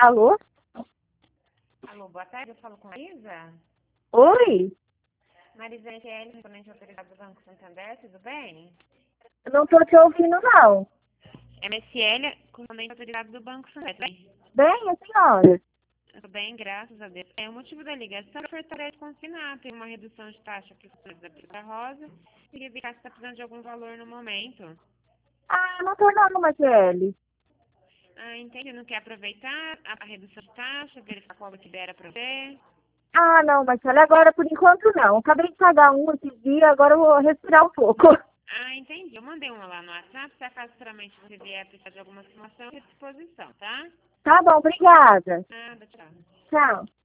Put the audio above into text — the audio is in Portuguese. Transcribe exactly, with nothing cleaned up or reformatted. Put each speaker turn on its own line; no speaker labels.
Alô?
Alô, boa tarde, eu falo com a Marisa?
Oi?
Marisa M S L, correspondente autorizado do Banco Santander, tudo bem?
Eu não tô te ouvindo, não.
M S L, correspondente autorizado do Banco Santander, tudo bem?
Bem, a senhora?
Tudo bem, graças a Deus. É, o motivo da ligação é fortalecer consinar, tem uma redução de taxa para os da Pita Rosa e evitar se está precisando de algum valor no momento.
Ah, eu não tô não no M S L.
Ah, entendi, não quer aproveitar a redução de taxa, verificar qual que dera para você?
Ah, não, Marcelo, agora por enquanto não. Acabei de pagar um esses dias, agora eu vou respirar um pouco.
Ah, entendi. Eu mandei uma lá no WhatsApp, se acaso futuramente você vier precisar de alguma informação, à disposição, tá?
Tá bom, obrigada.
Nada, tchau.
Tchau.